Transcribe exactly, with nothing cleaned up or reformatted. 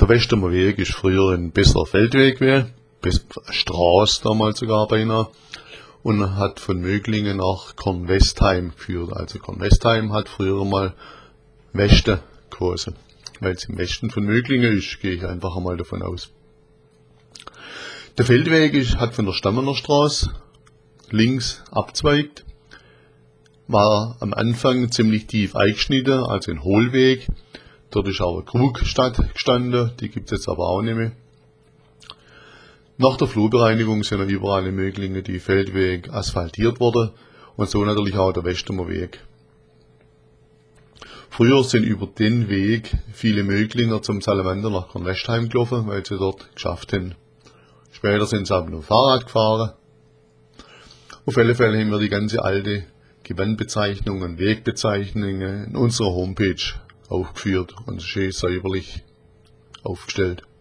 Der Westermer Weg ist früher ein besserer Feldweg gewesen, Straße damals sogar beinahe, und hat von Möglingen nach Kornwestheim geführt. Also Kornwestheim hat früher mal Westen geheißen. Weil es im Westen von Möglingen ist, gehe ich einfach einmal davon aus. Der Feldweg ist, hat von der Stammener Straße links abzweigt, war am Anfang ziemlich tief eingeschnitten, also ein Hohlweg. Dort ist auch eine Krugstadt gestanden, die gibt es jetzt aber auch nicht mehr. Nach der Flurbereinigung sind ja überall in Möglingen die Feldweg asphaltiert worden und so natürlich auch der Westermer Weg. Früher sind über den Weg viele Möglinger zum Salamander nach Kornwestheim gelaufen, weil sie dort geschafft haben. Später sind sie aber nur Fahrrad gefahren. Auf alle Fälle haben wir die ganze alte Gewandbezeichnungen, Wegbezeichnungen in unserer Homepage aufgeführt und schön säuberlich aufgestellt.